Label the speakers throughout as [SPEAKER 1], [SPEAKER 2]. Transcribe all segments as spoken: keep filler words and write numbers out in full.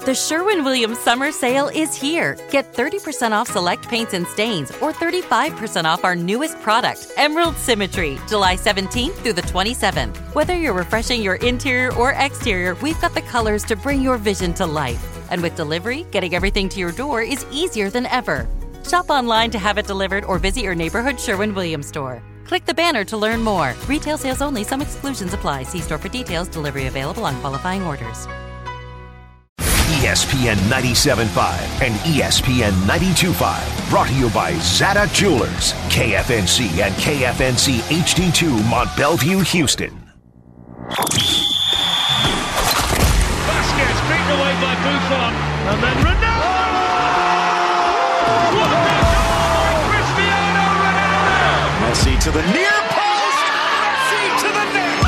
[SPEAKER 1] The Sherwin-Williams Summer Sale is here. Get thirty percent off select paints and stains or thirty-five percent off our newest product, Emerald Symmetry, July seventeenth through the twenty-seventh. Whether you're refreshing your interior or exterior, we've got the colors to bring your vision to life. And with delivery, getting everything to your door is easier than ever. Shop online to have it delivered or visit your neighborhood Sherwin-Williams store. Click the banner to learn more. Retail sales only. Some exclusions apply. See store for details. Delivery available on qualifying orders.
[SPEAKER 2] E S P N ninety-seven point five and E S P N ninety-two point five. Brought to you by Zada Jewelers. K F N C and K F N C H D two Mont Bellevue, Houston.
[SPEAKER 3] Vasquez beaten away by Buffon. And then Ronaldo! What a goal by Cristiano Ronaldo!
[SPEAKER 4] Messi to the near post! Messi to the net!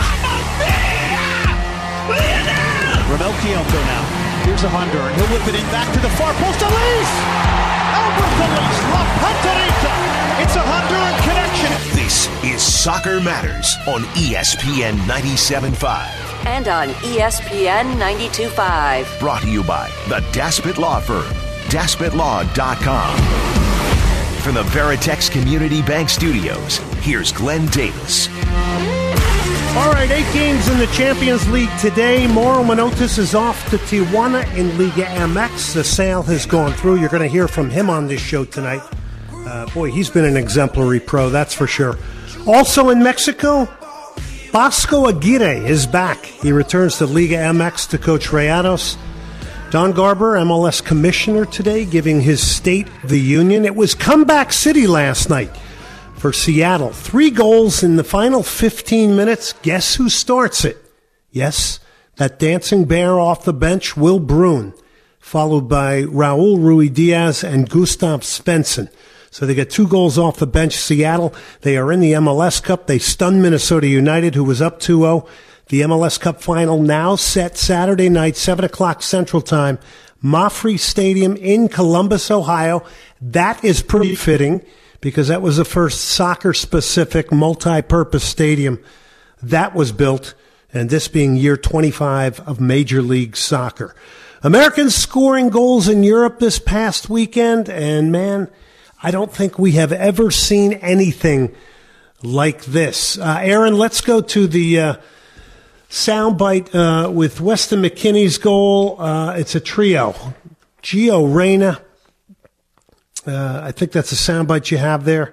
[SPEAKER 4] Romel Kiyoko now. Here's a Honduran. He'll whip it in back to the far post. Elise! Albert Elise! La Panterita! It's a Honduran connection.
[SPEAKER 2] This is Soccer Matters on E S P N ninety-seven point five.
[SPEAKER 5] And on E S P N ninety-two point five.
[SPEAKER 2] Brought to you by the Daspit Law Firm, daspit law dot com. From the Veritex Community Bank Studios, here's Glenn Davis.
[SPEAKER 6] All right, eight games in the Champions League today. Mauro Manotas is off to Tijuana in Liga M X. The sale has gone through. You're going to hear from him on this show tonight. Uh, boy, he's been an exemplary pro, that's for sure. Also in Mexico, Bosco Aguirre is back. He returns to Liga M X to coach Rayados. Don Garber, M L S commissioner today, giving his State of the Union. It was comeback city last night for Seattle. Three goals in the final fifteen minutes. Guess who starts it? Yes, that dancing bear off the bench, Will Bruin, followed by Raul Ruidiaz and Gustav Svensson. So they get two goals off the bench. Seattle, they are in the M L S Cup. They stunned Minnesota United, who was up two oh. The M L S Cup final now set Saturday night, seven o'clock Central Time, Mapfre Stadium in Columbus, Ohio. That is pretty fitting because that was the first soccer-specific multi-purpose stadium that was built, and this being year twenty-five of Major League Soccer. Americans scoring goals in Europe this past weekend, and man, I don't think we have ever seen anything like this. Uh, Aaron, let's go to the uh, soundbite uh, with Weston McKennie's goal. Uh, it's a trio. Gio Reyna. Uh, I think that's a soundbite you have there.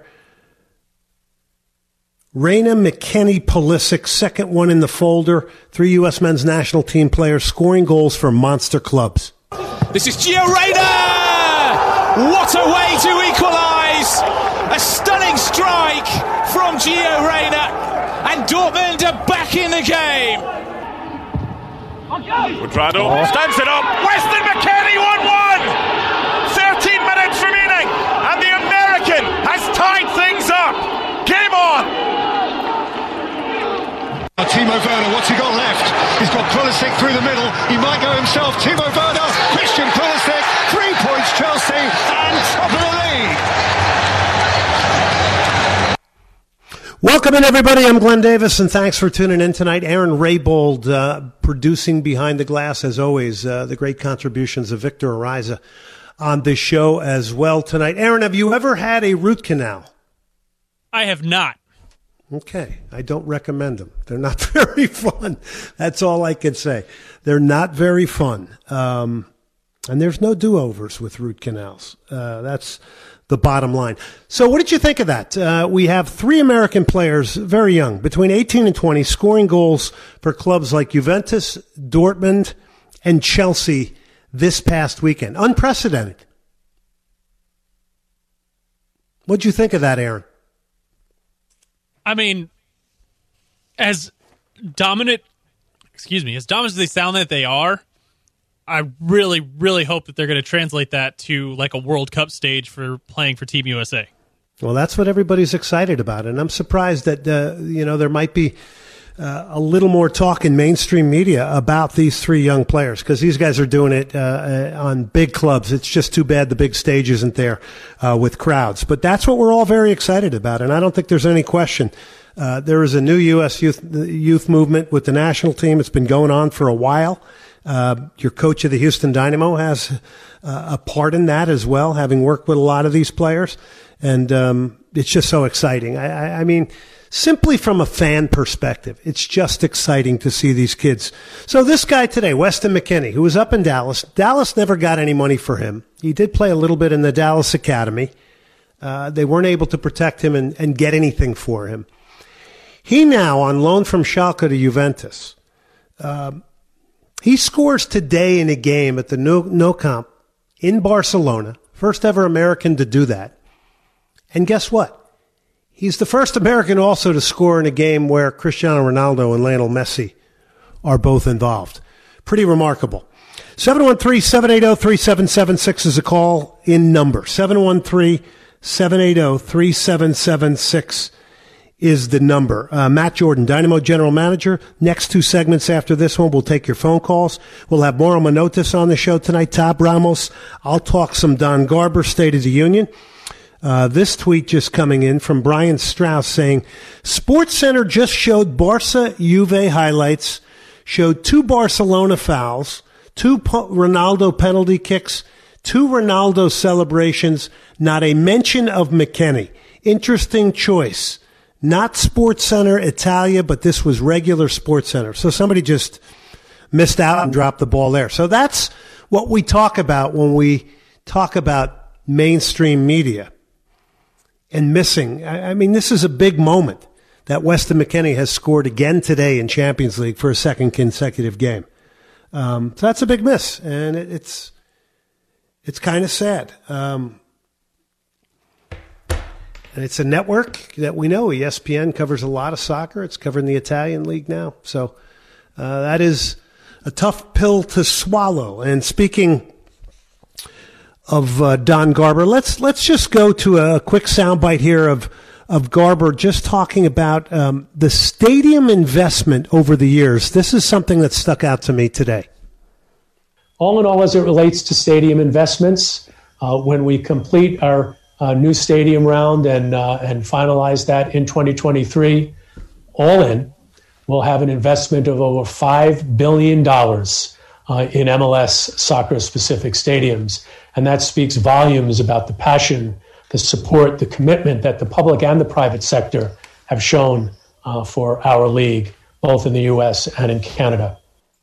[SPEAKER 6] Reyna, McKennie, Pulisic, second one in the folder. Three U S men's national team players scoring goals for monster clubs.
[SPEAKER 7] This is Gio Reyna! What a way to equalise! A stunning strike from Gio Reyna, and Dortmund are back in the game.
[SPEAKER 3] Quadrado oh. stands it up. Weston McKennie one one. thirteen minutes remaining, and the American has tied things up. Game on.
[SPEAKER 8] Timo Werner, what's he got left? He's got Pulisic through the middle. He might go himself. Timo Werner, Christian Pulisic, three points Chelsea, and top of the league.
[SPEAKER 6] Welcome in, everybody. I'm Glenn Davis, and thanks for tuning in tonight. Aaron Raybold uh, producing behind the glass, as always. Uh, the great contributions of Victor Ariza on this show as well tonight. Aaron, have you ever had a root canal?
[SPEAKER 9] I have not.
[SPEAKER 6] Okay, I don't recommend them. They're not very fun. That's all I can say. They're not very fun. Um, and there's no do-overs with root canals. Uh, that's the bottom line. So what did you think of that? Uh, we have three American players, very young, between eighteen and twenty, scoring goals for clubs like Juventus, Dortmund, and Chelsea this past weekend. Unprecedented. What'd you think of that, Aaron?
[SPEAKER 9] I mean, as dominant, excuse me, as dominant as they sound that they are, I really, really hope that they're going to translate that to like a World Cup stage for playing for Team U S A.
[SPEAKER 6] Well, that's what everybody's excited about, and I'm surprised that uh, you know there might be uh, a little more talk in mainstream media about these three young players, because these guys are doing it uh, on big clubs. It's just too bad the big stage isn't there uh, with crowds. But that's what we're all very excited about, and I don't think there's any question. Uh, there is a new U S youth youth movement with the national team. It's been going on for a while. Uh, your coach of the Houston Dynamo has uh, a part in that as well, having worked with a lot of these players. And um, it's just so exciting. I, I, I mean, simply from a fan perspective, it's just exciting to see these kids. So this guy today, Weston McKennie, who was up in Dallas, Dallas never got any money for him. He did play a little bit in the Dallas Academy. Uh, they weren't able to protect him and, and get anything for him. He now, on loan from Schalke to Juventus, uh, he scores today in a game at the No, no Camp in Barcelona, first ever American to do that. And guess what? He's the first American also to score in a game where Cristiano Ronaldo and Lionel Messi are both involved. Pretty remarkable. seven one three, seven eight zero, three seven seven six is a call in number. seven one three, seven eight zero, three seven seven six is the number. Uh, Matt Jordan, Dynamo General Manager. Next two segments after this one, we'll take your phone calls. We'll have Mauro Manotas on the show tonight, Tab Ramos. I'll talk some Don Garber, State of the Union. Uh, this tweet just coming in from Brian Strauss saying, SportsCenter just showed Barca Juve highlights, showed two Barcelona fouls, two po- Ronaldo penalty kicks, two Ronaldo celebrations, not a mention of McKennie. Interesting choice. Not SportsCenter Italia, but this was regular SportsCenter. So somebody just missed out and dropped the ball there. So that's what we talk about when we talk about mainstream media and missing. I mean, this is a big moment that Weston McKennie has scored again today in Champions League for a second consecutive game. Um, so that's a big miss, and it, it's it's kind of sad. Um, and it's a network that we know. E S P N covers a lot of soccer. It's covering the Italian league now. So uh, that is a tough pill to swallow. And speaking of uh, Don Garber, let's let's just go to a quick soundbite here of of Garber just talking about um, the stadium investment over the years. This is something that stuck out to me today.
[SPEAKER 10] All in all, as it relates to stadium investments, uh, when we complete our uh, new stadium round and uh, and finalize that in twenty twenty-three, all in, we'll have an investment of over five billion dollars uh, in M L S soccer-specific stadiums. And that speaks volumes about the passion, the support, the commitment that the public and the private sector have shown uh, for our league, both in the U S and in Canada.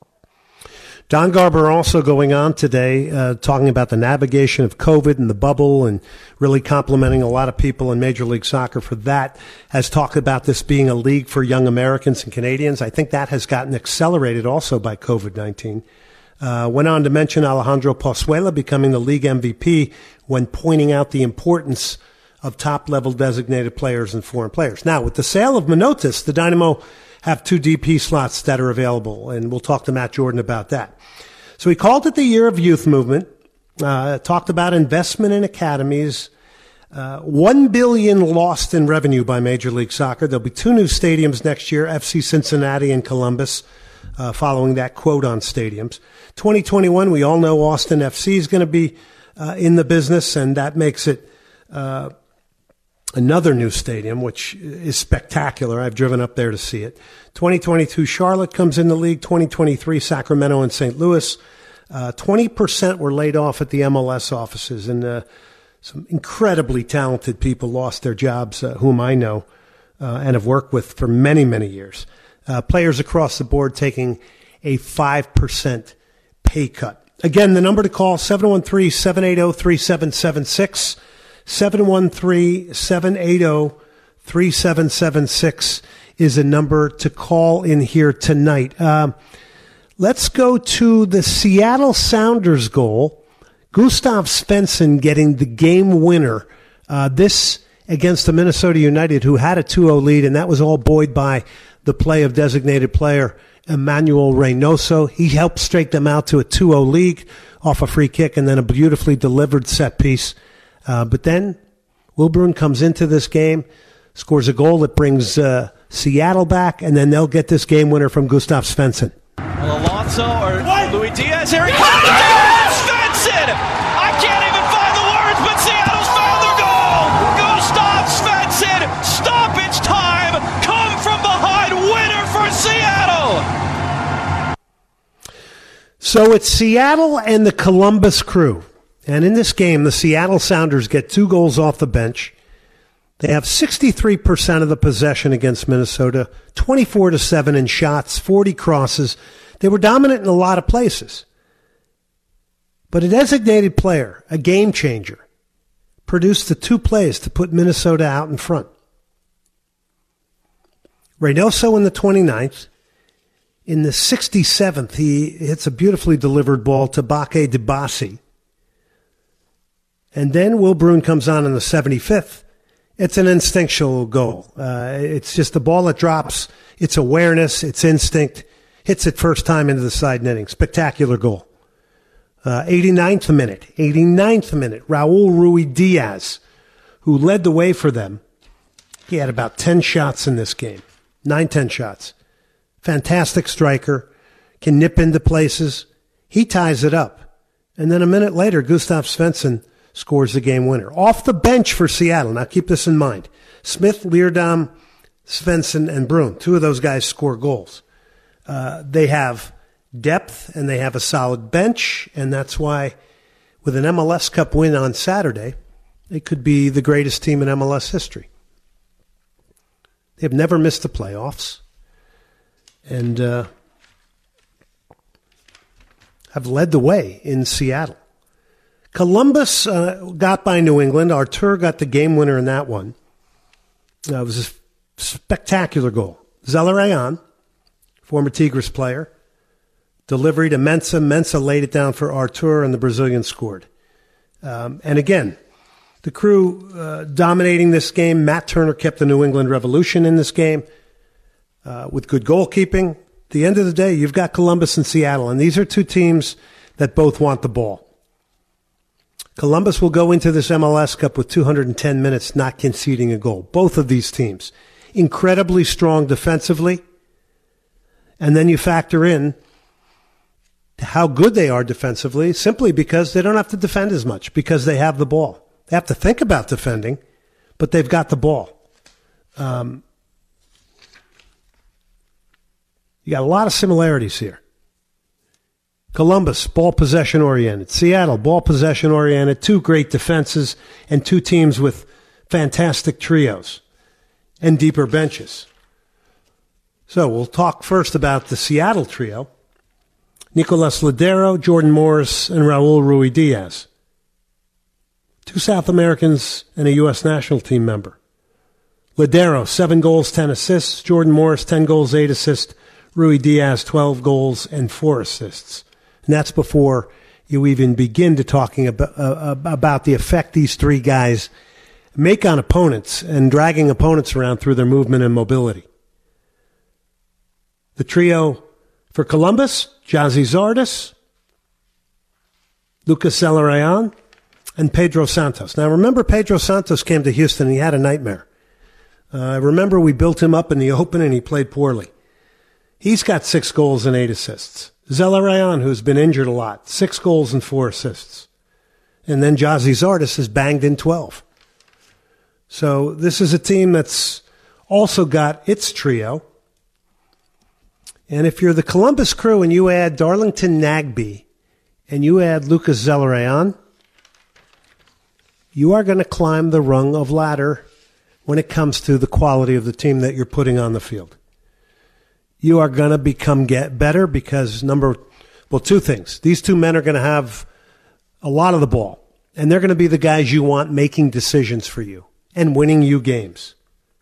[SPEAKER 6] Don Garber also going on today, uh, talking about the navigation of COVID and the bubble and really complimenting a lot of people in Major League Soccer for that, has talked about this being a league for young Americans and Canadians. I think that has gotten accelerated also by COVID nineteen. Uh, went on to mention Alejandro Pozuelo becoming the league M V P when pointing out the importance of top-level designated players and foreign players. Now, with the sale of Manotas, the Dynamo have two D P slots that are available, and we'll talk to Matt Jordan about that. So he called it the year of youth movement, uh, talked about investment in academies, uh, one billion dollars lost in revenue by Major League Soccer. There'll be two new stadiums next year, F C Cincinnati and Columbus, uh, following that quote on stadiums. twenty twenty-one, we all know Austin F C is going to be uh, in the business, and that makes it uh, another new stadium, which is spectacular. I've driven up there to see it. twenty twenty-two, Charlotte comes in the league. twenty twenty-three, Sacramento and Saint Louis. Uh, twenty percent were laid off at the M L S offices, and uh, some incredibly talented people lost their jobs, uh, whom I know uh, and have worked with for many, many years. Uh, players across the board taking a five percent pay cut. Again, the number to call, seven one three, seven eight zero, three seven seven six. seven one three, seven eight zero, three seven seven six is a number to call in here tonight. Um, let's go to the Seattle Sounders goal. Gustav Svensson getting the game winner. Uh, this against the Minnesota United, who had a two oh lead, and that was all buoyed by the play of designated player Emmanuel Reynoso. He helped straight them out to a two oh lead off a free kick and then a beautifully delivered set piece. Uh, but then Wilburn comes into this game, scores a goal that brings uh, Seattle back, and then they'll get this game winner from Gustav Svensson.
[SPEAKER 11] Well, Alonso or what? Louis Diaz, here he comes! Oh! Svensson! I can't even find the words, but Seattle's found their goal! Gustav Svensson, stoppage time, come from behind, winner for Seattle!
[SPEAKER 6] So it's Seattle and the Columbus Crew. And in this game, the Seattle Sounders get two goals off the bench. They have sixty-three percent of the possession against Minnesota, twenty-four to seven in shots, forty crosses. They were dominant in a lot of places. But a designated player, a game changer, produced the two plays to put Minnesota out in front. Reynoso in the twenty-ninth. In the sixty-seventh, he hits a beautifully delivered ball to Bake Dibasi. And then Will Bruin comes on in the seventy-fifth. It's an instinctual goal. Uh, it's just the ball that drops. It's awareness. It's instinct. Hits it first time into the side netting. Spectacular goal. Uh, eighty-ninth minute. eighty-ninth minute. Raul Ruidiaz, who led the way for them. He had about ten shots in this game. Nine, ten shots. Fantastic striker. Can nip into places. He ties it up. And then a minute later, Gustav Svensson scores the game winner. Off the bench for Seattle. Now keep this in mind. Smith, Leerdam, Svensson, and Bruin. Two of those guys score goals. Uh, they have depth and they have a solid bench, and that's why with an M L S Cup win on Saturday, they could be the greatest team in M L S history. They've never missed the playoffs and uh, have led the way in Seattle. Columbus uh, got by New England. Artur got the game winner in that one. Uh, it was a spectacular goal. Zelarayan, former Tigres player, delivery to Mensah. Mensah laid it down for Artur, and the Brazilian scored. Um, and again, the Crew uh, dominating this game. Matt Turner kept the New England Revolution in this game uh, with good goalkeeping. At the end of the day, you've got Columbus and Seattle, and these are two teams that both want the ball. Columbus will go into this M L S Cup with two hundred ten minutes not conceding a goal. Both of these teams, incredibly strong defensively. And then you factor in how good they are defensively simply because they don't have to defend as much because they have the ball. They have to think about defending, but they've got the ball. Um, you got a lot of similarities here. Columbus, ball possession oriented. Seattle, ball possession oriented. Two great defenses and two teams with fantastic trios and deeper benches. So we'll talk first about the Seattle trio. Nicolas Lodeiro, Jordan Morris, and Raul Ruidiaz. Two South Americans and a U S national team member. Lodeiro, seven goals, ten assists. Jordan Morris, ten goals, eight assists. Ruidiaz, twelve goals and four assists. And that's before you even begin to talking about, uh, about the effect these three guys make on opponents and dragging opponents around through their movement and mobility. The trio for Columbus, Jazzy Zardes, Lucas Zelarayan, and Pedro Santos. Now remember, Pedro Santos came to Houston and he had a nightmare. Uh, remember we built him up in the open and he played poorly. He's got six goals and eight assists. Zelarayan, who's been injured a lot, six goals and four assists. And then Jazzy Zardes has banged in twelve. So this is a team that's also got its trio. And if you're the Columbus Crew and you add Darlington Nagbe and you add Lucas Zelarayan, you are going to climb the rung of ladder when it comes to the quality of the team that you're putting on the field. You are going to become get better because number, well, two things. These two men are going to have a lot of the ball, and they're going to be the guys you want making decisions for you and winning you games.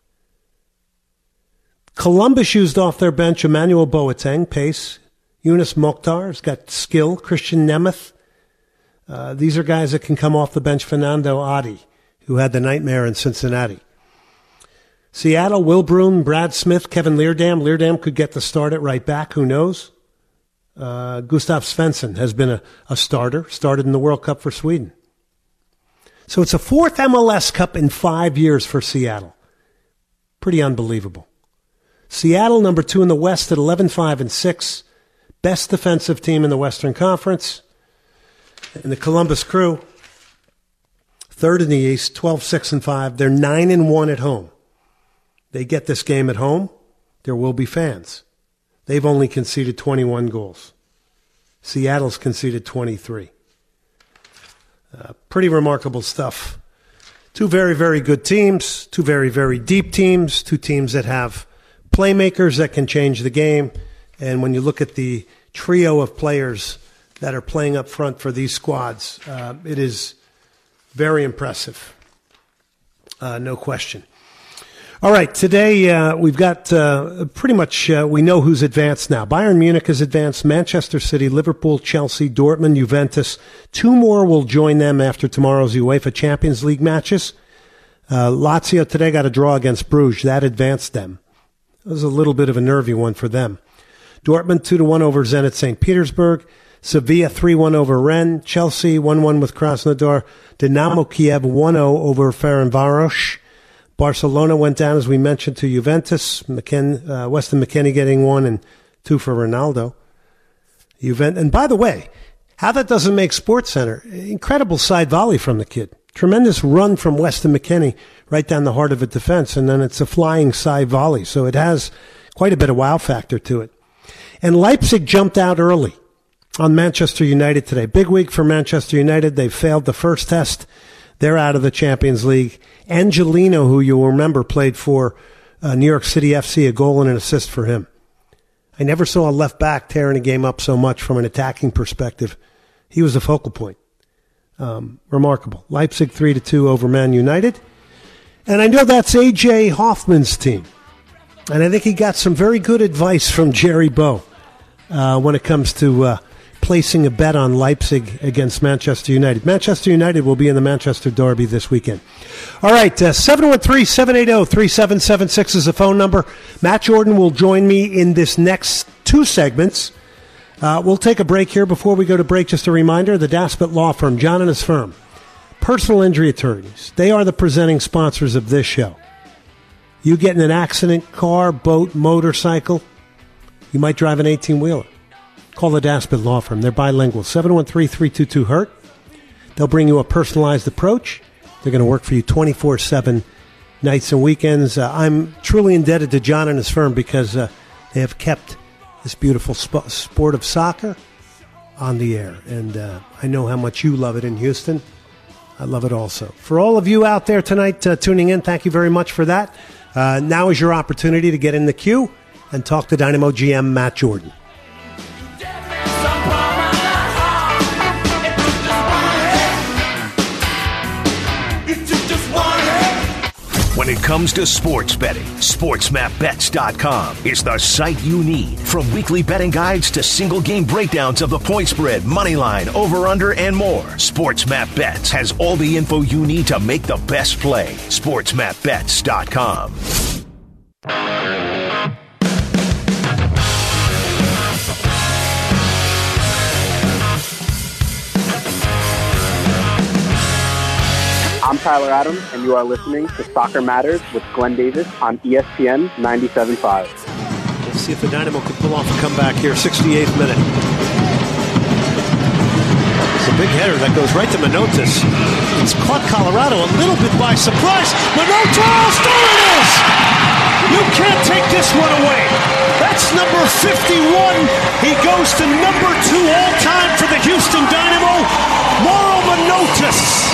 [SPEAKER 6] Columbus used off their bench Emmanuel Boateng, pace. Yunus Mokhtar has got skill. Christian Nemeth. Uh, these are guys that can come off the bench. Fernando Adi, who had the nightmare in Cincinnati. Seattle, Will Bruin, Brad Smith, Kevin Leerdam. Leerdam could get the start at right back. Who knows? Uh, Gustav Svensson has been a, a starter, started in the World Cup for Sweden. So it's a fourth M L S Cup in five years for Seattle. Pretty unbelievable. Seattle, number two in the West at eleven five and six. Best defensive team in the Western Conference. And the Columbus Crew, third in the East, twelve six and five. They're nine and one at home. They get this game at home, there will be fans. They've only conceded twenty-one goals. Seattle's conceded twenty-three. Uh, pretty remarkable stuff. Two very, very good teams, two very, very deep teams, two teams that have playmakers that can change the game. And when you look at the trio of players that are playing up front for these squads, uh, it is very impressive. Uh, no question. All right, today uh, we've got uh, pretty much, uh, we know who's advanced now. Bayern Munich has advanced, Manchester City, Liverpool, Chelsea, Dortmund, Juventus. Two more will join them after tomorrow's UEFA Champions League matches. Uh, Lazio today got a draw against Bruges. That advanced them. It was a little bit of a nervy one for them. Dortmund two to one over Zenit Saint Petersburg. Sevilla three one over Rennes. Chelsea one one with Krasnodar. Dynamo Kiev one oh over Ferencváros. Barcelona went down, as we mentioned, to Juventus. McKen, uh, Weston McKennie getting one and two for Ronaldo. Juventus, and by the way, how that doesn't make SportsCenter, incredible side volley from the kid. Tremendous run from Weston McKennie right down the heart of a defense, and then it's a flying side volley. So it has quite a bit of wow factor to it. And Leipzig jumped out early on Manchester United today. Big week for Manchester United. They failed the first test. They're out of the Champions League. Angelino, who you'll remember played for uh, New York City F C, a goal and an assist for him. I never saw a left back tearing a game up so much from an attacking perspective. He was the focal point. Um, remarkable. Leipzig three to two over Man United. And I know that's A J Hoffman's team. And I think he got some very good advice from Jerry Bow uh, when it comes to uh, placing a bet on Leipzig against Manchester United. Manchester United will be in the Manchester Derby this weekend. All right, uh, seven one three, seven eight zero, three seven seven six is the phone number. Matt Jordan will join me in this next two segments. Uh, we'll take a break here. Before we go to break, just a reminder, the Daspit Law Firm, John and his firm, personal injury attorneys, they are the presenting sponsors of this show. You get in an accident, car, boat, motorcycle, you might drive an eighteen-wheeler. Call the Daspit Law Firm. They're bilingual. seven one three, three two two, hurt. They'll bring you a personalized approach. They're going to work for you twenty-four seven nights and weekends. Uh, I'm truly indebted to John and his firm because uh, they have kept this beautiful sp- sport of soccer on the air. And uh, I know how much you love it in Houston. I love it also. For all of you out there tonight uh, tuning in, thank you very much for that. Uh, now is your opportunity to get in the queue and talk to Dynamo G M Matt Jordan.
[SPEAKER 2] When it comes to sports betting, sports map bets dot com is the site you need. From weekly betting guides to single game breakdowns of the point spread, money line, over under, and more, SportsMap Bets has all the info you need to make the best play. sports map bets dot com.
[SPEAKER 12] I'm Tyler Adams, and you are listening to Soccer Matters with Glenn Davis on E S P N ninety-seven point five.
[SPEAKER 6] Let's see if the Dynamo can pull off a comeback here, sixty-eighth minute. It's a big header that goes right to Manotas. It's caught Colorado a little bit by surprise. Manotas, there it is! You can't take this one away. That's number fifty-one. He goes to number two all-time for the Houston Dynamo, Mauro Manotas.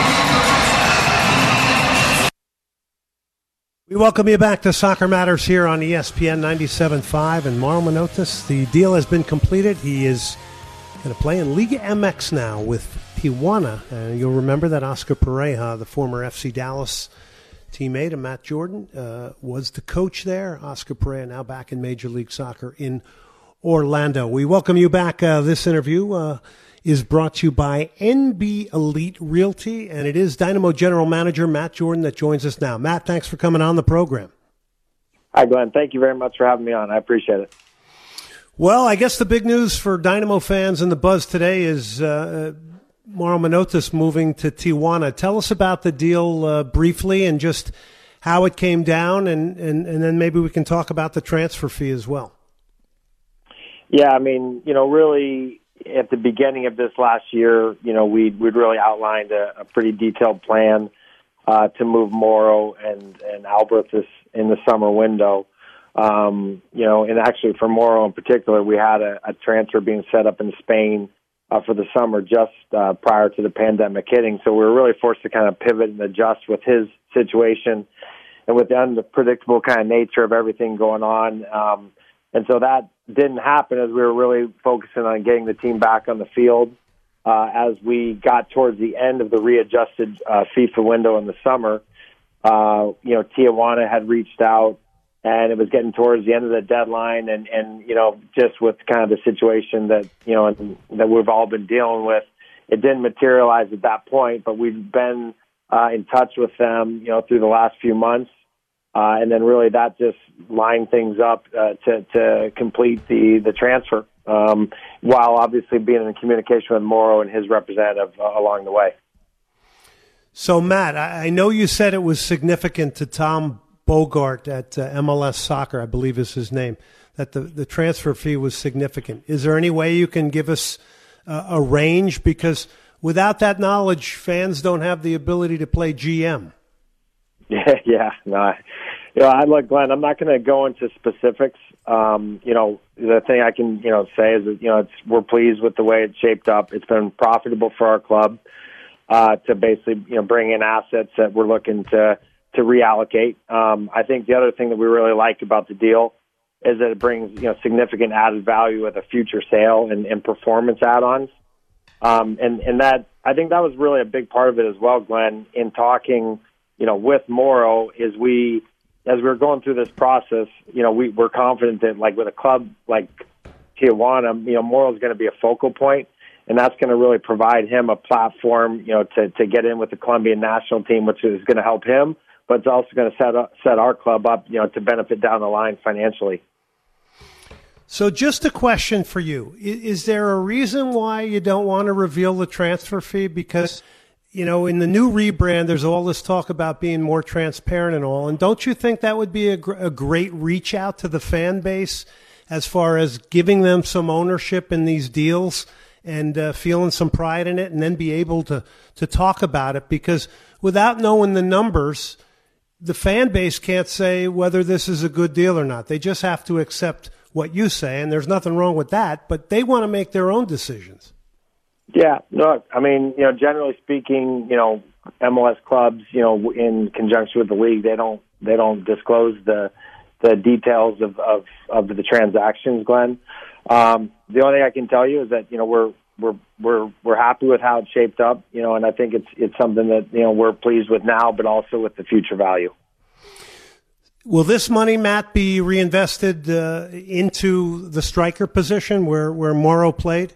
[SPEAKER 6] We welcome you back to Soccer Matters here on E S P N ninety-seven point five. And Mauro Manotas, the deal has been completed. He is going to play in Liga M X now with Tijuana. Uh, you'll remember that Oscar Pareja, the former F C Dallas teammate of Matt Jordan, uh, was the coach there. Oscar Pareja now back in Major League Soccer in Orlando. We welcome you back. Uh, this interview uh, is brought to you by N B Elite Realty, and it is Dynamo General Manager Matt Jordan that joins us now. Matt, thanks for coming on the program.
[SPEAKER 13] Hi, Glenn. Thank you very much for having me on. I appreciate it.
[SPEAKER 6] Well, I guess the big news for Dynamo fans and the buzz today is uh, Mauro Manotas moving to Tijuana. Tell us about the deal uh, briefly and just how it came down, and, and, and then maybe we can talk about the transfer fee as well.
[SPEAKER 13] Yeah, I mean, you know, really at the beginning of this last year, you know, we'd, we'd really outlined a, a pretty detailed plan uh, to move Mauro and, and Albertus in the summer window. Um, you know, and actually for Morrow in particular, we had a, a transfer being set up in Spain uh, for the summer just uh, prior to the pandemic hitting. So we were really forced to kind of pivot and adjust with his situation and with the unpredictable kind of nature of everything going on. Um, and so that didn't happen as we were really focusing on getting the team back on the field. Uh, as we got towards the end of the readjusted uh, FIFA window in the summer, uh, you know, Tijuana had reached out, and it was getting towards the end of the deadline, and, and you know, just with kind of the situation that, you know, that we've all been dealing with, it didn't materialize at that point, but we've been uh, in touch with them, you know, through the last few months, uh, and then really that just lined things up uh, to, to complete the, the transfer. Um, while obviously being in communication with Morrow and his representative uh, along the way.
[SPEAKER 6] So, Matt, I know you said it was significant to Tom Bogart at uh, M L S Soccer, I believe is his name, that the, the transfer fee was significant. Is there any way you can give us uh, a range? Because without that knowledge, fans don't have the ability to play G M.
[SPEAKER 13] Yeah, yeah. No, I, you know, I look, Glenn, I'm not going to go into specifics. Um, you know, the thing I can, you know, say is that, you know, it's, we're pleased with the way it's shaped up. It's been profitable for our club uh, to basically, you know, bring in assets that we're looking to, to reallocate. Um, I think the other thing that we really like about the deal is that it brings, you know, significant added value with a future sale and, and performance add-ons. Um, and, and that, I think that was really a big part of it as well, Glenn, in talking, you know, with Morrow is we, as we were going through this process, you know, we, we're confident that, like, with a club like Tijuana, you know, Morrow's going to be a focal point, and that's going to really provide him a platform, you know, to, to get in with the Colombian national team, which is going to help him, but it's also going to set up, set our club up, you know, to benefit down the line financially.
[SPEAKER 6] So just a question for you. Is, is there a reason why you don't want to reveal the transfer fee? Because, you know, in the new rebrand, there's all this talk about being more transparent and all. And don't you think that would be a, gr- a great reach out to the fan base as far as giving them some ownership in these deals and uh, feeling some pride in it, and then be able to, to talk about it? Because without knowing the numbers, the fan base can't say whether this is a good deal or not. They just have to accept what you say, and there's nothing wrong with that, but they want to make their own decisions.
[SPEAKER 13] Yeah, look, I mean, you know, generally speaking, you know, M L S clubs, you know, in conjunction with the league, they don't they don't disclose the the details of of, of the transactions, Glenn. Um, the only thing I can tell you is that, you know, we're we're we're we're happy with how it's shaped up, you know, and I think it's it's something that, you know, we're pleased with now, but also with the future value.
[SPEAKER 6] Will this money, Matt, be reinvested uh, into the striker position where where Morrow played?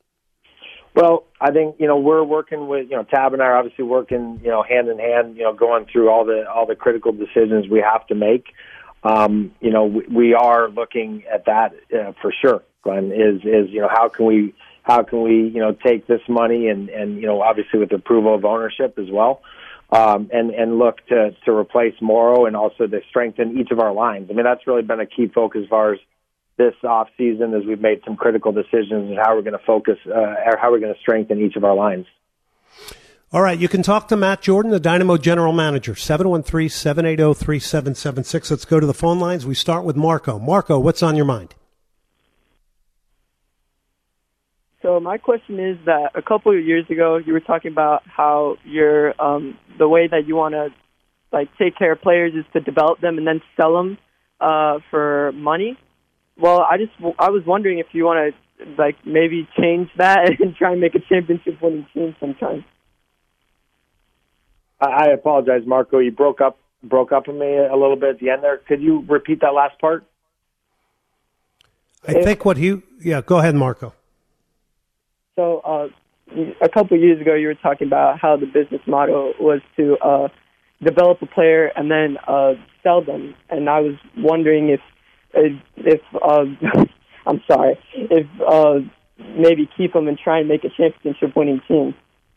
[SPEAKER 13] Well, I think, you know, we're working with, you know, Tab and I are obviously working, you know, hand in hand, you know, going through all the all the critical decisions we have to make. Um, you know, we, we are looking at that uh, for sure, Glenn, is, is, you know, how can we, how can we, you know, take this money and, and, you know, obviously with the approval of ownership as well, um, and, and look to, to replace Morrow and also to strengthen each of our lines. I mean, that's really been a key focus of ours this off season, as we've made some critical decisions on how we're going to focus, uh, or how we're going to strengthen each of our lines.
[SPEAKER 6] All right, you can talk to Matt Jordan, the Dynamo general manager, seven one three, seven eight zero, three seven seven six. Let's go to the phone lines. We start with Marco. Marco, what's on your mind?
[SPEAKER 14] So my question is that a couple of years ago, you were talking about how you're, um, the way that you want to, like, take care of players is to develop them and then sell them uh, for money. Well, I just I was wondering if you want to, like, maybe change that and try and make a championship-winning team sometime.
[SPEAKER 13] I apologize, Marco. You broke up broke up on me a little bit at the end there. Could you repeat that last part?
[SPEAKER 6] I think what he yeah. Go ahead, Marco.
[SPEAKER 14] So uh, a couple of years ago, you were talking about how the business model was to uh, develop a player and then uh, sell them, and I was wondering if. If uh, I'm sorry, if uh, maybe keep them and try and make a championship-winning team.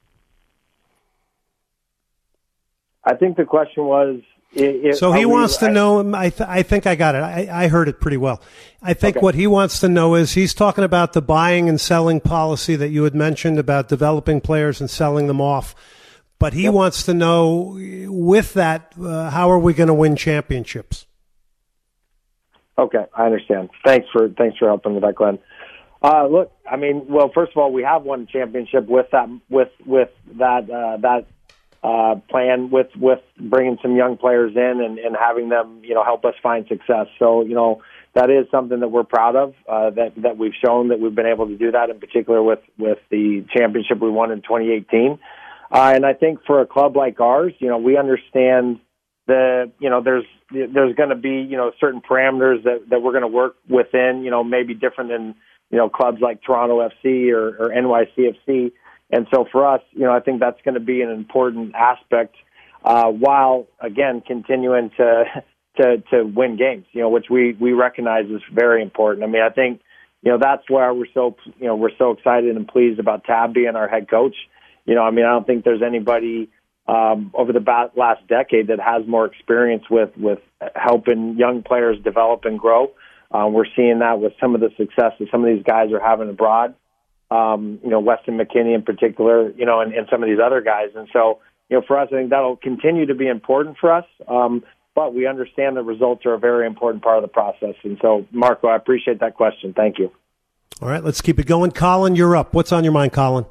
[SPEAKER 13] I think the question was. If,
[SPEAKER 6] so he wants
[SPEAKER 13] we,
[SPEAKER 6] to know. I, th- I think I got it. I, I heard it pretty well. I think
[SPEAKER 13] okay.
[SPEAKER 6] what he wants to know is he's talking about the buying and selling policy that you had mentioned about developing players and selling them off. But he yep. wants to know, with that, uh, how are we going to win championships?
[SPEAKER 13] Okay, I understand. Thanks for thanks for helping with that, Glenn. Uh, look, I mean, well, first of all, we have won a championship with that with with that uh, that uh, plan with with bringing some young players in and, and having them, you know, help us find success. So, you know, that is something that we're proud of. Uh, that that we've shown that we've been able to do that, in particular with with the championship we won in twenty eighteen. Uh, and I think for a club like ours, you know, we understand the, you know, there's there's going to be, you know, certain parameters that, that we're going to work within, you know, maybe different than, you know, clubs like Toronto F C or, or N Y C F C. And so for us, you know, I think that's going to be an important aspect uh, while, again, continuing to, to to win games, you know, which we, we recognize is very important. I mean, I think, you know, that's why we're so, you know, we're so excited and pleased about Tab being our head coach. You know, I mean, I don't think there's anybody um, over the last decade that has more experience with, with helping young players develop and grow. Uh, we're seeing that with some of the success that some of these guys are having abroad. Um, you know, Weston McKinney in particular, you know, and, and some of these other guys. And so, you know, for us, I think that'll continue to be important for us. Um, but we understand that results are a very important part of the process. And so, Marco, I appreciate that question. Thank you.
[SPEAKER 6] All right, let's keep it going. Colin, you're up. What's on your mind, Colin?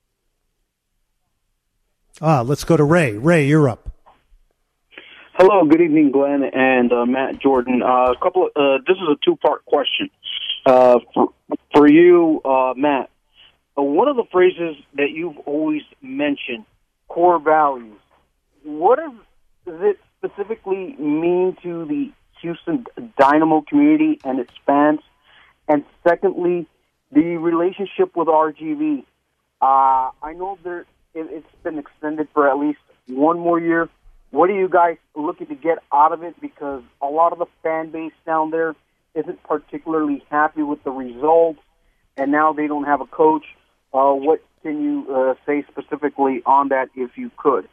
[SPEAKER 6] Ah, let's go to Ray. Ray, you're up.
[SPEAKER 15] Hello, good evening, Glenn and uh, Matt Jordan. Uh, a couple. Of, uh, this is a two-part question uh, for for you, uh, Matt. Uh, one of the phrases that you've always mentioned, core values. What does, does it specifically mean to the Houston Dynamo community and its fans? And secondly, the relationship with R G V. Uh, I know there. It's been extended for at least one more year. What are you guys looking to get out of it? Because a lot of the fan base down there isn't particularly happy with the results, and now they don't have a coach. Uh, what can you uh, say specifically on that, if you could?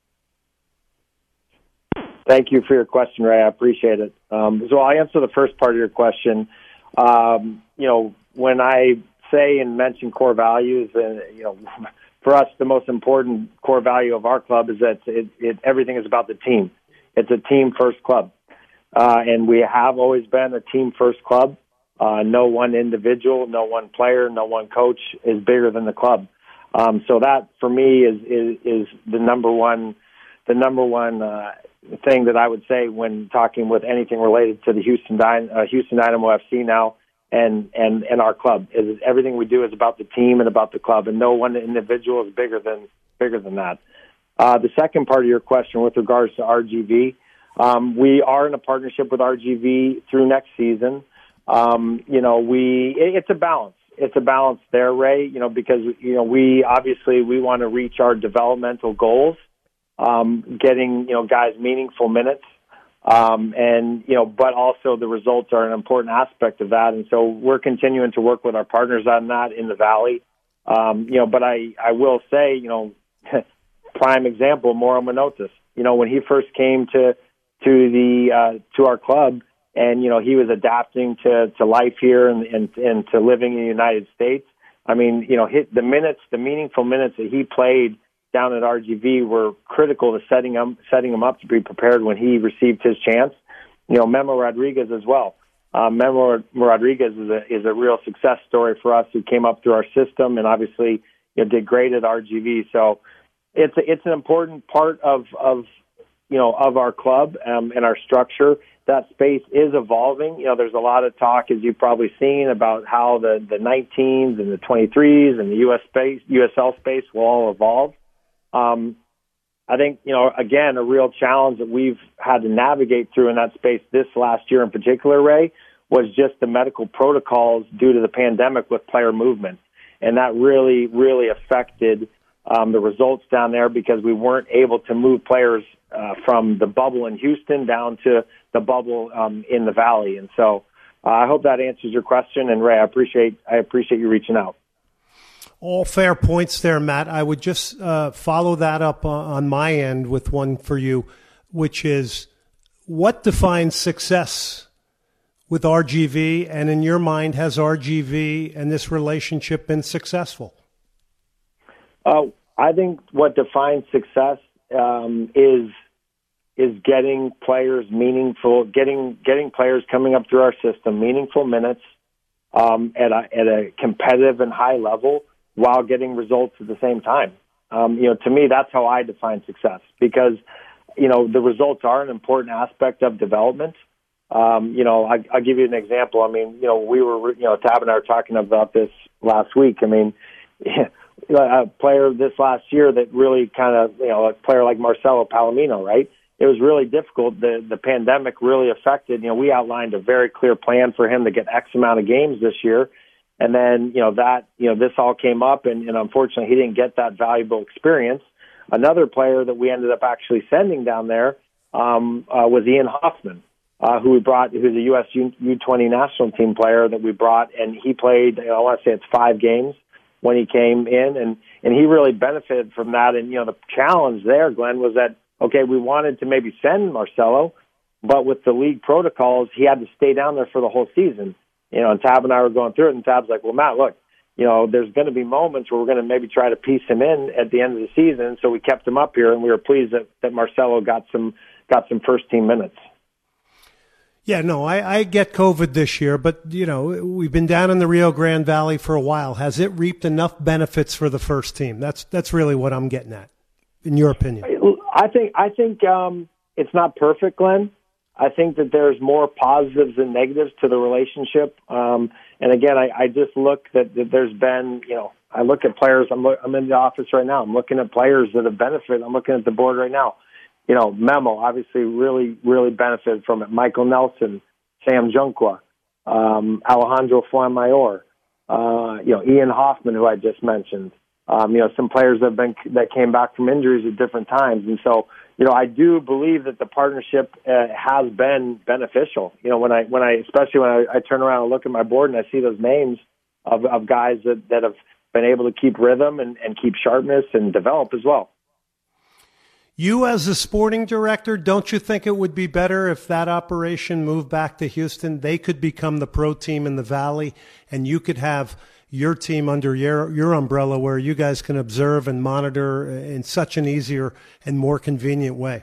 [SPEAKER 13] Thank you for your question, Ray. I appreciate it. Um, so I'll answer the first part of your question. Um, you know, when I say and mention core values, and you know, for us, the most important core value of our club is that it, it, everything is about the team. It's a team-first club. Uh, and we have always been a team-first club. Uh, no one individual, no one player, no one coach is bigger than the club. Um, so that, for me, is, is, is the number one the number one uh, thing that I would say when talking with anything related to the Houston, Dyn- uh, Houston Dynamo F C now. And, and, and our club is everything we do is about the team and about the club, and no one individual is bigger than bigger than that. Uh, the second part of your question with regards to R G V, um, we are in a partnership with R G V through next season. Um, you know, we it, it's a balance. It's a balance there, Ray. You know, because you know we obviously we want to reach our developmental goals, um, getting you know guys meaningful minutes. Um, and, you know, but also the results are an important aspect of that. And so we're continuing to work with our partners on that in the Valley. Um, you know, but I, I will say, you know, prime example, Mauro Manotas, you know, when he first came to, to the, uh, to our club and, you know, he was adapting to, to life here and, and, and to living in the United States. I mean, you know, hit the minutes, the meaningful minutes that he played down at R G V were critical to setting him setting him up to be prepared when he received his chance. You know, Memo Rodriguez as well. Um, Memo Rodriguez is a is a real success story for us, who came up through our system and obviously you know did great at R G V. So it's a, it's an important part of of you know of our club um, and our structure. That space is evolving. You know, there's a lot of talk, as you've probably seen, about how the the nineteens and the twenty-threes and the U S space U S L space will all evolve. Um, I think, you know, again, a real challenge that we've had to navigate through in that space this last year in particular, Ray, was just the medical protocols due to the pandemic with player movement. And that really, really affected um, the results down there because we weren't able to move players uh, from the bubble in Houston down to the bubble um, in the Valley. And so uh, I hope that answers your question. And, Ray, I appreciate I appreciate you reaching out.
[SPEAKER 6] All fair points there, Matt. I would just uh, follow that up uh, on my end with one for you, which is what defines success with R G V? And in your mind, has R G V and this relationship been successful?
[SPEAKER 13] Uh, I think what defines success um, is is getting players meaningful, getting getting players coming up through our system, meaningful minutes um, at a at a competitive and high level while getting results at the same time. Um, you know, to me, that's how I define success, because, you know, the results are an important aspect of development. Um, you know, I, I'll give you an example. I mean, you know, we were, you know, Tab and I were talking about this last week. I mean, a player this last year that really kind of, you know, a player like Marcelo Palomino, right? It was really difficult. The the pandemic really affected, you know, we outlined a very clear plan for him to get X amount of games this year. And then, you know, that, you know, this all came up, and, and unfortunately he didn't get that valuable experience. Another player that we ended up actually sending down there um, uh, was Ian Hoffman. Uh, who we brought, who's a U S U twenty national team player that we brought, and he played, you know, I want to say it's five games when he came in, and, and he really benefited from that. And, you know, the challenge there, Glenn, was that, okay, we wanted to maybe send Marcelo, but with the league protocols, he had to stay down there for the whole season. You know, and Tab and I were going through it, and Tab's like, well, Matt, look, you know, there's going to be moments where we're going to maybe try to piece him in at the end of the season, so we kept him up here, and we were pleased that, that Marcelo got some got some first-team minutes.
[SPEAKER 6] Yeah, no, I, I get COVID this year, but, you know, we've been down in the Rio Grande Valley for a while. Has it reaped enough benefits for the first team? That's that's really what I'm getting at, in your opinion.
[SPEAKER 13] I think I think um, it's not perfect, Glenn. I think that there's more positives than negatives to the relationship. Um, and, again, I, I just look that, that there's been, you know, I look at players. I'm, I'm in the office right now. I'm looking at players that have benefited. I'm looking at the board right now. You know, Memo obviously really, really benefited from it. Michael Nelson, Sam Junqua, um, Alejandro Fuenmayor, uh, you know, Ian Hoffman, who I just mentioned. Um, you know, some players that have been that came back from injuries at different times, and so, you know, I do believe that the partnership uh, has been beneficial. You know, when I when I especially when I, I turn around and look at my board and I see those names of, of guys that, that have been able to keep rhythm and, and keep sharpness and develop as well.
[SPEAKER 6] You as a sporting director, don't you think it would be better if that operation moved back to Houston? They could become the pro team in the Valley, and you could have your team under your your umbrella where you guys can observe and monitor in such an easier and more convenient way.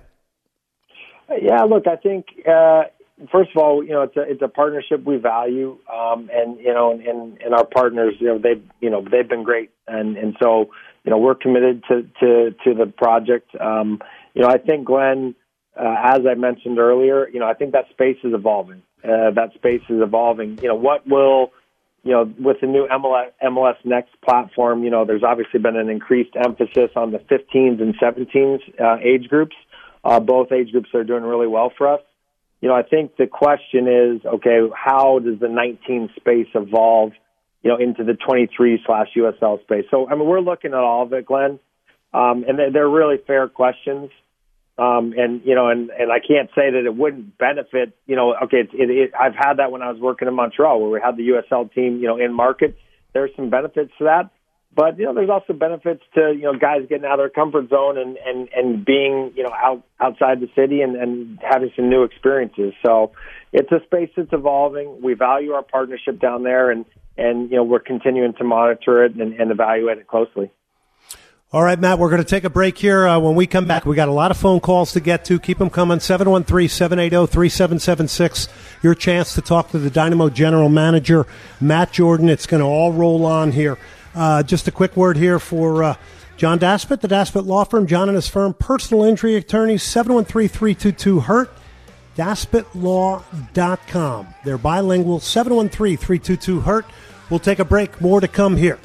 [SPEAKER 13] Yeah, look, I think, uh, first of all, you know, it's a, it's a partnership we value, um, and, you know, and, and our partners, you know, they you know, they've been great. And, and so, you know, we're committed to, to, to the project. Um, you know, I think, Glenn, uh, as I mentioned earlier, you know, I think that space is evolving. Uh, that space is evolving. You know, what will, you know, with the new M L S, M L S Next platform, you know, there's obviously been an increased emphasis on the fifteens and seventeens uh, age groups. Uh, both age groups are doing really well for us. You know, I think the question is, okay, how does the nineteen space evolve, you know, into the twenty-three slash U S L space? So, I mean, we're looking at all of it, Glenn, um, and they're, they're really fair questions. Um, and, you know, and, and I can't say that it wouldn't benefit, you know, okay, it, it, it, I've had that when I was working in Montreal where we had the U S L team, you know, in market. There's some benefits to that. But, you know, there's also benefits to, you know, guys getting out of their comfort zone and, and, and being, you know, out outside the city and, and having some new experiences. So it's a space that's evolving. We value our partnership down there, and, and you know, we're continuing to monitor it and, and evaluate it closely.
[SPEAKER 6] All right, Matt, we're going to take a break here. Uh, when we come back, we got a lot of phone calls to get to. Keep them coming. seven one three, seven eight zero, three seven seven six. Your chance to talk to the Dynamo General Manager, Matt Jordan. It's going to all roll on here. Uh, just a quick word here for uh, John Daspit, the Daspit Law Firm. John and his firm, personal injury attorneys, seven one three, three two two, hurt, daspit law dot com. They're bilingual, seven one three, three two two, hurt. We'll take a break. More to come here.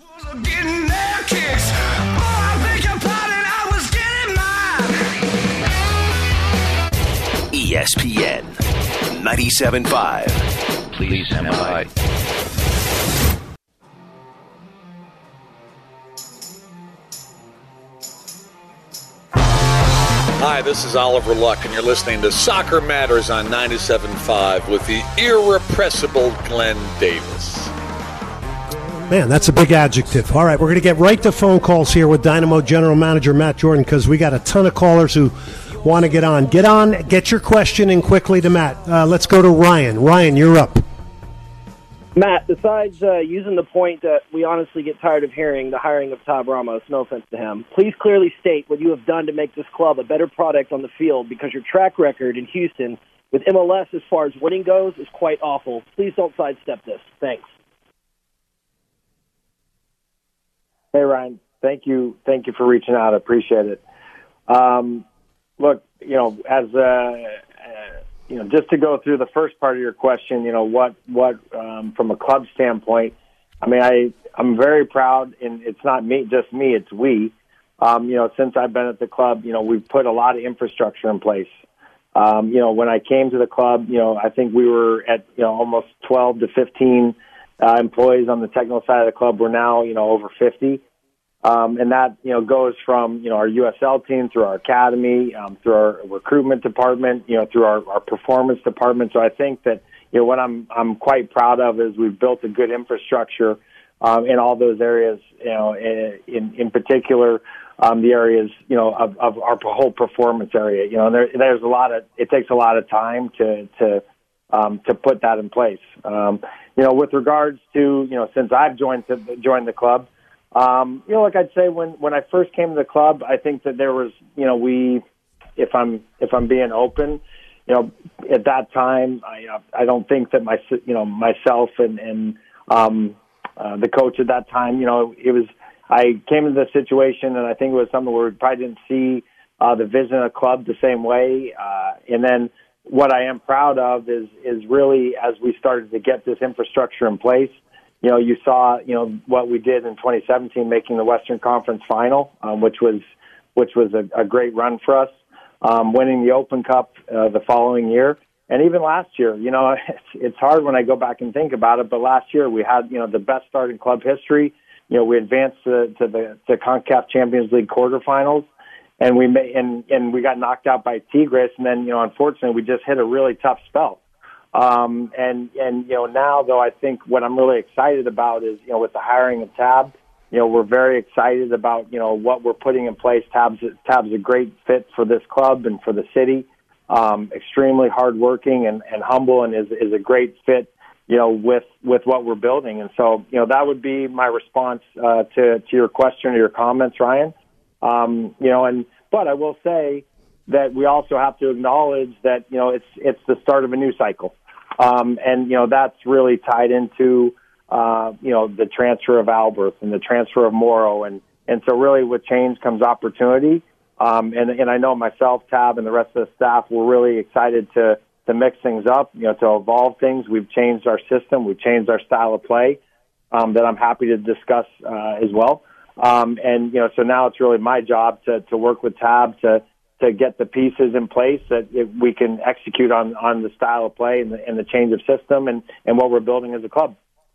[SPEAKER 2] E S P N ninety-seven point five. Please stand by.
[SPEAKER 16] Hi, this is Oliver Luck, and you're listening to Soccer Matters on ninety-seven point five with the irrepressible Glenn Davis.
[SPEAKER 6] Man, that's a big adjective. All right, we're going to get right to phone calls here with Dynamo General Manager Matt Jordan because we got a ton of callers who want to get on. Get on, get your question in quickly to Matt. Uh, let's go to Ryan. Ryan, you're up.
[SPEAKER 17] Matt, besides uh, using the point that we honestly get tired of hearing, the hiring of Tab Ramos, no offense to him, please clearly state what you have done to make this club a better product on the field, because your track record in Houston with M L S as far as winning goes is quite awful. Please don't sidestep this. Thanks.
[SPEAKER 13] Hey, Ryan. Thank you. Thank you for reaching out. I appreciate it. Um, look, you know, as a... Uh, You know, just to go through the first part of your question, you know, what, what, um, from a club standpoint, I mean, I, I'm very proud, and it's not me, just me, it's we. Um, you know, since I've been at the club, you know, we've put a lot of infrastructure in place. Um, you know, when I came to the club, you know, I think we were at, you know, almost twelve to fifteen uh, employees on the technical side of the club. We're now, you know, over fifty. Um, and that, you know, goes from, you know, our U S L team through our academy, um, through our recruitment department, you know, through our, our performance department. So I think that, you know, what I'm, I'm quite proud of is we've built a good infrastructure, um, in all those areas, you know, in, in particular, um, the areas, you know, of, of our whole performance area. You know, there, there's a lot of, it takes a lot of time to, to, um, to put that in place. Um, you know, with regards to, you know, since I've joined, to, joined the club, Um, you know, like I'd say when, when I first came to the club, I think that there was, you know, we, if I'm, if I'm being open, you know, at that time, I, I don't think that my, you know, myself and, and, um, uh, the coach at that time, you know, it was, I came into the situation and I think it was something where we probably didn't see, uh, the vision of the club the same way. Uh, and then what I am proud of is, is really as we started to get this infrastructure in place, you know, you saw, you know, what we did in twenty seventeen, making the Western Conference Final, um, which was which was a, a great run for us, um, winning the Open Cup uh, the following year. And even last year, you know, it's, it's hard when I go back and think about it, but last year we had, you know, the best start in club history. You know, we advanced to, to the to CONCACAF Champions League quarterfinals, and we may, and, and we got knocked out by Tigres, and then, you know, unfortunately, we just hit a really tough spell. Um, and, and, you know, now though, I think what I'm really excited about is, you know, with the hiring of Tab, you know, we're very excited about, you know, what we're putting in place. Tab's, Tab's a great fit for this club and for the city. Um, extremely hardworking and, and humble, and is, is a great fit, you know, with, with what we're building. And so, you know, that would be my response, uh, to, to your question or your comments, Ryan. Um, you know, and, but I will say that we also have to acknowledge that, you know, it's, it's the start of a new cycle. Um, and, you know, that's really tied into, uh, you know, the transfer of Alberth and the transfer of Morrow. And, and so really with change comes opportunity. Um, and, and I know myself, Tab, and the rest of the staff, we're really excited to, to mix things up, you know, to evolve things. We've changed our system. We've changed our style of play, um, that I'm happy to discuss, uh, as well. Um, and, you know, so now it's really my job to, to work with Tab to, to get the pieces in place that it, we can execute on, on the style of play and the, and the change of system and, and what we're building as a club.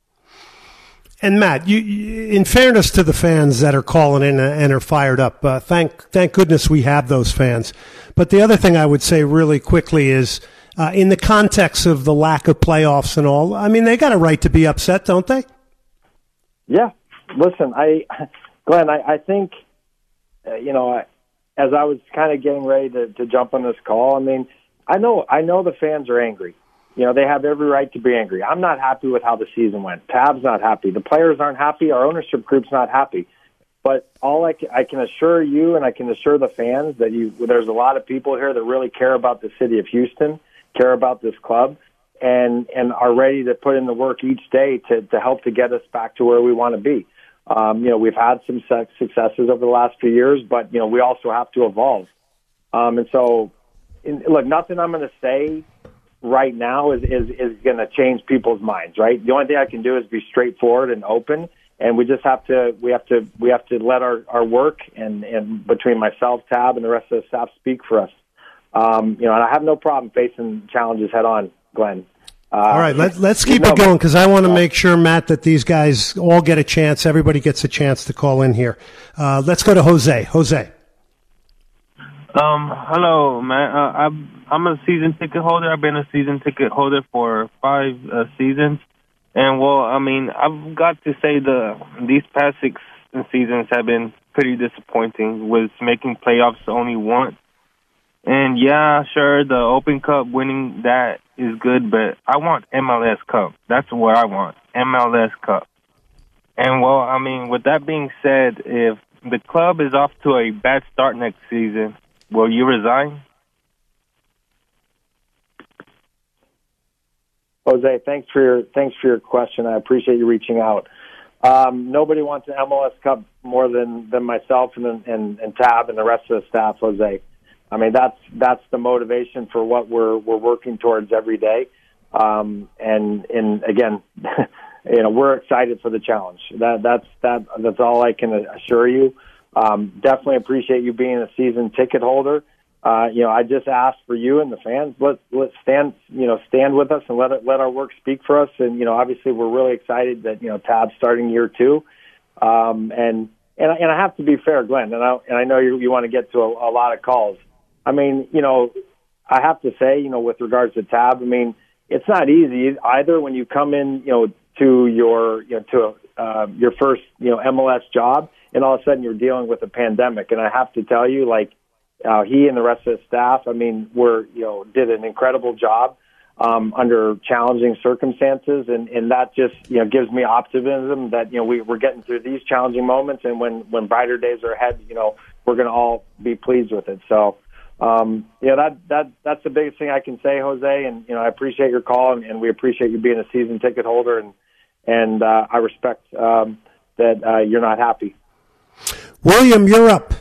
[SPEAKER 6] And Matt, you, you, in fairness to the fans that are calling in and are fired up, uh, thank thank goodness we have those fans. But the other thing I would say really quickly is, uh, in the context of the lack of playoffs and all, I mean, they got a right to be upset, don't they?
[SPEAKER 13] Yeah. Listen, I, Glenn, I, I think, uh, you know, I, as I was kind of getting ready to, to jump on this call, I mean, I know I know the fans are angry. You know, they have every right to be angry. I'm not happy with how the season went. Tab's not happy. The players aren't happy. Our ownership group's not happy. But all I can, I can assure you and I can assure the fans that you, there's a lot of people here that really care about the city of Houston, care about this club, and, and are ready to put in the work each day to, to help to get us back to where we want to be. Um, you know, we've had some successes over the last few years, but, you know, we also have to evolve. Um, and so, in, look, nothing I'm going to say right now is, is, is going to change people's minds, right? The only thing I can do is be straightforward and open, and we just have to, we have to, we have to let our, our work and, and between myself, Tab, and the rest of the staff speak for us. Um, you know, and I have no problem facing challenges head on, Glenn. Uh,
[SPEAKER 6] all right, let, let's keep it going because I want to make sure, Matt, that these guys all get a chance. Everybody gets a chance to call in here. Uh, let's go to Jose. Jose.
[SPEAKER 18] Um, hello, Matt. Uh, I'm, I'm a season ticket holder. I've been a season ticket holder for five uh, seasons. And, well, I mean, I've got to say the these past six seasons have been pretty disappointing with making playoffs only once. And, yeah, sure, the Open Cup, winning that is good, but I want M L S Cup. That's what I want. M L S Cup. And, well, I mean, with that being said, if the club is off to a bad start next season, will you resign?
[SPEAKER 13] Jose, thanks for your thanks for your question. I appreciate you reaching out. Um, nobody wants an M L S Cup more than, than myself and, and and Tab and the rest of the staff, Jose. I mean, that's that's the motivation for what we're we're working towards every day. Um, and and again, you know, we're excited for the challenge. That that's that that's all I can assure you. Um, definitely appreciate you being a season ticket holder. Uh, you know, I just ask for you and the fans. Let let stand, you know, stand with us and let it let our work speak for us. And you know, obviously, we're really excited that you know Tab's starting year two. Um, and and and I have to be fair, Glenn. And I and I know you you want to get to a, a lot of calls. I mean, you know, I have to say, you know, with regards to Tab, I mean, it's not easy either when you come in, you know, to your you know to uh, your first you know M L S job, and all of a sudden you're dealing with a pandemic. And I have to tell you, like. Uh, he and the rest of the staff, I mean, were you know did an incredible job um, under challenging circumstances, and, and that just you know gives me optimism that you know we, we're getting through these challenging moments, and when, when brighter days are ahead, you know we're going to all be pleased with it. So, um, you know that that that's the biggest thing I can say, Jose, and you know I appreciate your call, and, and we appreciate you being a season ticket holder, and and uh, I respect um, that uh, you're not happy.
[SPEAKER 6] William, you're up.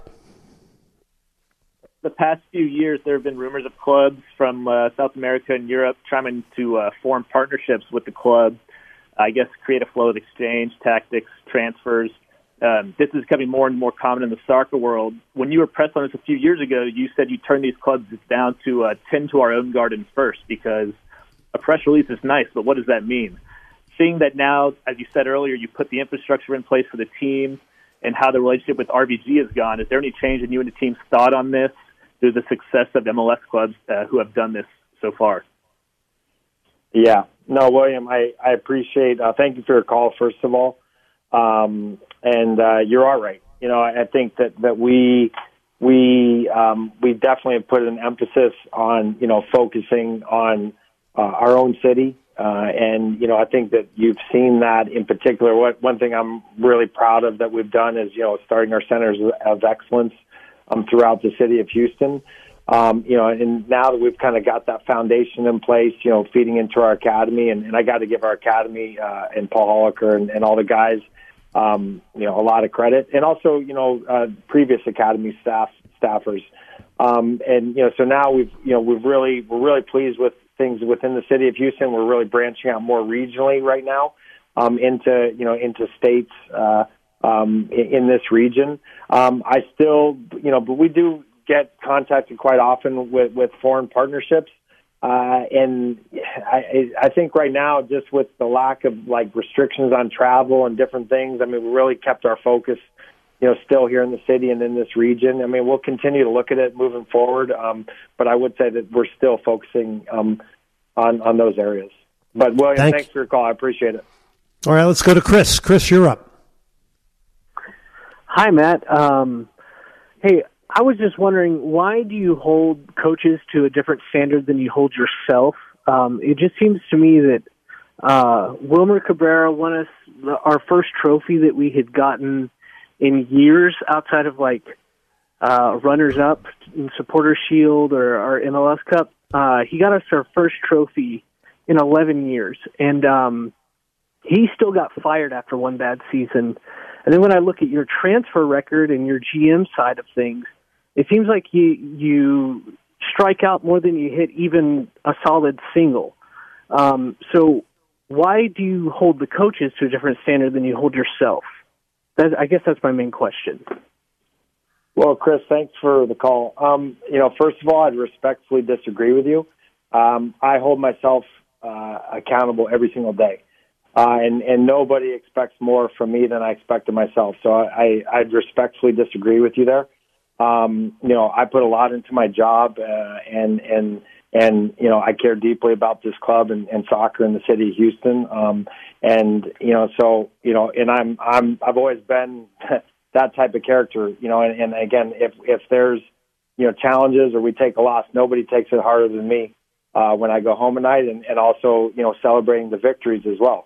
[SPEAKER 19] The past few years, there have been rumors of clubs from uh, South America and Europe trying to uh, form partnerships with the club. I guess create a flow of exchange, tactics, transfers. Um, this is becoming more and more common in the soccer world. When you were pressed on this a few years ago, you said you turned these clubs down to uh, tend to our own garden first because a press release is nice, but what does that mean? Seeing that now, as you said earlier, you put the infrastructure in place for the team and how the relationship with R B G has gone, is there any change in you and the team's thought on this? Through the success of M L S clubs uh, who have done this so far?
[SPEAKER 13] Yeah. No, William, I, I appreciate, uh, thank you for your call, first of all. Um, and uh, you're all right. You know, I, I think that, that we, we, um, we definitely have put an emphasis on, you know, focusing on uh, our own city. Uh, and, you know, I think that you've seen that in particular. What, one thing I'm really proud of that we've done is, you know, starting our centers of excellence Um, throughout the city of Houston. Um, you know, and now that we've kind of got that foundation in place, you know, feeding into our academy, and, and I got to give our academy uh, and Paul Holliker and, and all the guys, um, you know, a lot of credit, and also, you know, uh, previous academy staff staffers. Um, and you know, so now we've, you know, we've really we're really pleased with things within the city of Houston. We're really branching out more regionally right now um, into you know into states. Uh, Um, in, in this region. Um, I still, you know, but we do get contacted quite often with, with foreign partnerships. Uh, and I, I think right now, just with the lack of like restrictions on travel and different things, I mean, we really kept our focus, you know, still here in the city and in this region. I mean, we'll continue to look at it moving forward. Um, but I would say that we're still focusing um, on, on those areas. But William,
[SPEAKER 6] Thank
[SPEAKER 13] thanks for your call. I appreciate it.
[SPEAKER 6] All right, let's go to Chris. Chris, you're up.
[SPEAKER 20] Hi, Matt. Um, hey, I was just wondering, why do you hold coaches to a different standard than you hold yourself? Um, it just seems to me that uh, Wilmer Cabrera won us the, our first trophy that we had gotten in years outside of, like, uh, runners-up in Supporter Shield or our M L S Cup. Uh, he got us our first trophy in eleven years, and um, he still got fired after one bad season. And then when I look at your transfer record and your G M side of things, it seems like you you strike out more than you hit even a solid single. Um, so why do you hold the coaches to a different standard than you hold yourself? That, I guess that's my main question.
[SPEAKER 13] Well, Chris, thanks for the call. Um, you know, first of all, I'd respectfully disagree with you. Um, I hold myself uh, accountable every single day. Uh, and, and nobody expects more from me than I expect of myself. So I, I'd respectfully disagree with you there. Um, you know, I put a lot into my job, uh, and, and, and, you know, I care deeply about this club and, and soccer in the city of Houston. Um, and, you know, so, you know, and I'm, I'm, I've always been that type of character, you know, and, and again, if, if there's, you know, challenges or we take a loss, nobody takes it harder than me, uh, when I go home at night, and, and also, you know, celebrating the victories as well.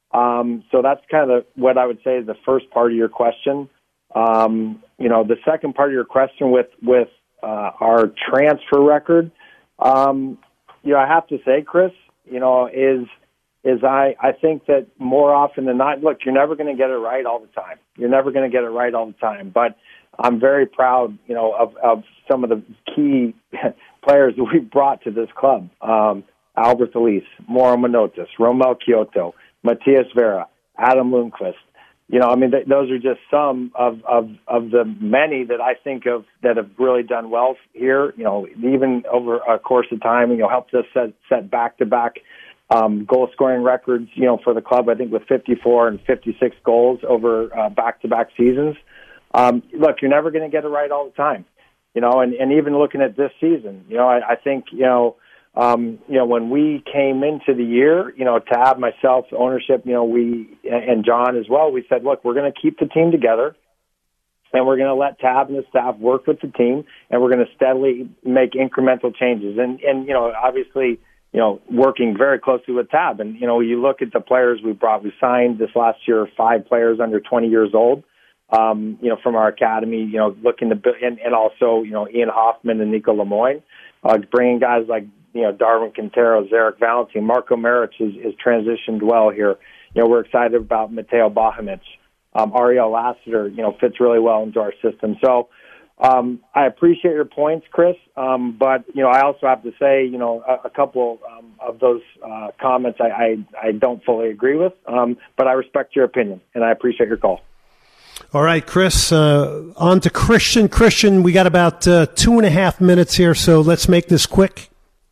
[SPEAKER 13] Um, so that's kind of what I would say is the first part of your question. Um, you know, the second part of your question with, with uh, our transfer record, um, you know, I have to say, Chris, you know, is is I, I think that more often than not, look, you're never going to get it right all the time. You're never going to get it right all the time. But I'm very proud, you know, of, of some of the key players that we brought to this club. Um, Albert Elise, Mauro Manotas, Romel Kyoto, Matias Vera, Adam Lundqvist. You know, I mean, th- those are just some of, of, of the many that I think of that have really done well here. You know, even over a course of time, you know, helped us set, set back-to-back um, goal-scoring records, you know, for the club, I think with fifty-four and fifty-six goals over uh, back-to-back seasons. Um, look, you're never going to get it right all the time. You know, and, and even looking at this season, you know, I, I think, you know, Um, you know, when we came into the year, you know, Tab, myself, ownership, you know, we, and John as well, we said, look, we're going to keep the team together and we're going to let Tab and the staff work with the team and we're going to steadily make incremental changes. And, and, you know, obviously, you know, working very closely with Tab. And, you know, you look at the players we brought, we signed this last year, five players under twenty years old, um, you know, from our academy, you know, looking to, and, and also, you know, Ian Hoffman and Nico Lemoyne, uh, bringing guys like, you know, Darwin Quintero, Zarek Valentin, Marco Maric is, is transitioned well here. You know, we're excited about Mateo Bahamic. Um, Ariel Lassiter, you know, fits really well into our system. So um, I appreciate your points, Chris. Um, but, you know, I also have to say, you know, a, a couple um, of those uh, comments I, I, I don't fully agree with. Um, but I respect your opinion, and I appreciate your call.
[SPEAKER 6] All right, Chris, uh, on to Christian. Christian, we got about uh, two and a half minutes here, so let's make this quick.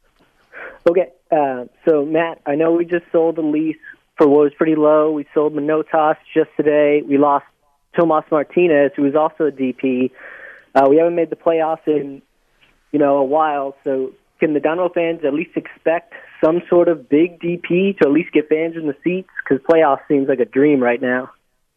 [SPEAKER 20] Okay, uh, so Matt, I know we just sold a lease for what was pretty low. We sold Manotas just today. We lost Tomas Martinez, who was also a D P. Uh, we haven't made the playoffs in, you know, a while. So can the Dynamo fans at least expect some sort of big D P to at least get fans in the seats? Because playoffs seems like a dream right now.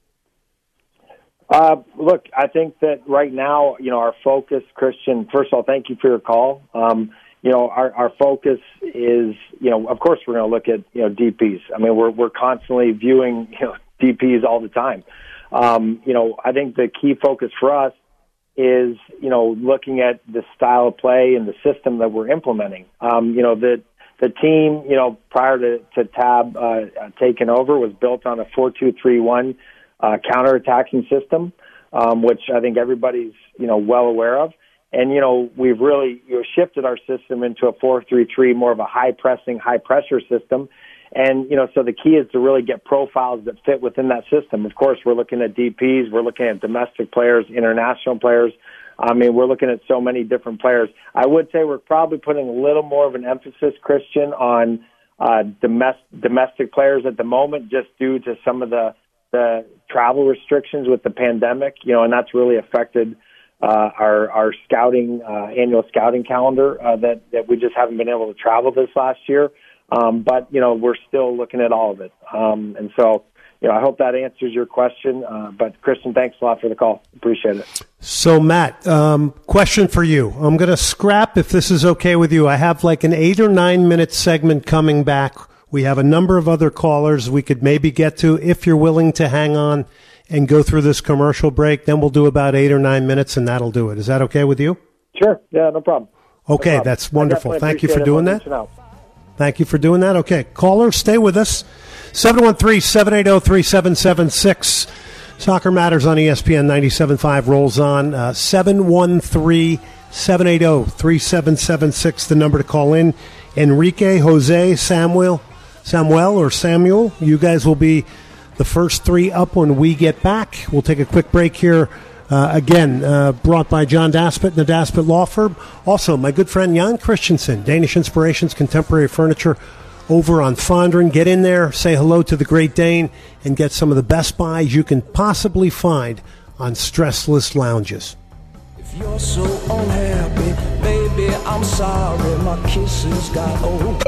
[SPEAKER 13] Uh, look, I think that right now, you know, our focus, Christian, first of all, thank you for your call. Um, You know, our, our focus is, you know, of course we're going to look at, you know, D Ps. I mean, we're we're constantly viewing, you know, D Ps all the time. Um, you know, I think the key focus for us is, you know, looking at the style of play and the system that we're implementing. Um, you know, the the team, you know, prior to, to Tab uh, taking over was built on a four two three one uh, counterattacking system, um, which I think everybody's, you know, well aware of. And, you know, we've really you know, shifted our system into a four three three, more of a high-pressing, high-pressure system. And, you know, so the key is to really get profiles that fit within that system. Of course, we're looking at D Ps. We're looking at domestic players, international players. I mean, we're looking at so many different players. I would say we're probably putting a little more of an emphasis, Christian, on uh, domestic, domestic players at the moment just due to some of the, the travel restrictions with the pandemic, you know, and that's really affected Uh, our our scouting uh, annual scouting calendar uh, that that we just haven't been able to travel this last year, um, but you know we're still looking at all of it, um, and so you know I hope that answers your question. Uh, but Christian, thanks a lot for the call. Appreciate it.
[SPEAKER 6] So Matt, um, question for you. I'm going to scrap if this is okay with you. I have like an eight or nine minute segment coming back. We have a number of other callers we could maybe get to if you're willing to hang on and go through this commercial break. Then we'll do about eight or nine minutes, and that'll do it. Is that okay with you?
[SPEAKER 13] Sure. Yeah, no problem.
[SPEAKER 6] Okay, no problem. That's wonderful. Thank you for doing that. Thank you for doing that. Okay, caller, stay with us. seven one three, seven eight zero, three seven seven six. Soccer Matters on E S P N ninety-seven point five rolls on. Uh, seven one three, seven eight zero, three seven seven six, the number to call in. Enrique, Jose, Samuel, Samuel or Samuel, you guys will be the first three up when we get back. We'll take a quick break here. Uh, again, uh, brought by John Daspit and the Daspit Law Firm. Also, my good friend Jan Christensen, Danish Inspirations Contemporary Furniture over on Fondren. Get in there, say hello to the Great Dane, and get some of the best buys you can possibly find on stressless lounges.
[SPEAKER 21] If you're so unhappy, baby, I'm sorry, my kisses got old.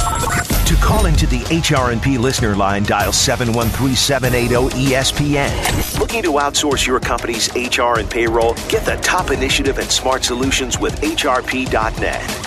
[SPEAKER 2] To call into the H R and P listener line, dial seven one three, seven eight zero, E S P N. Looking to outsource your company's H R and payroll? Get the top initiative and smart solutions with H R P dot net.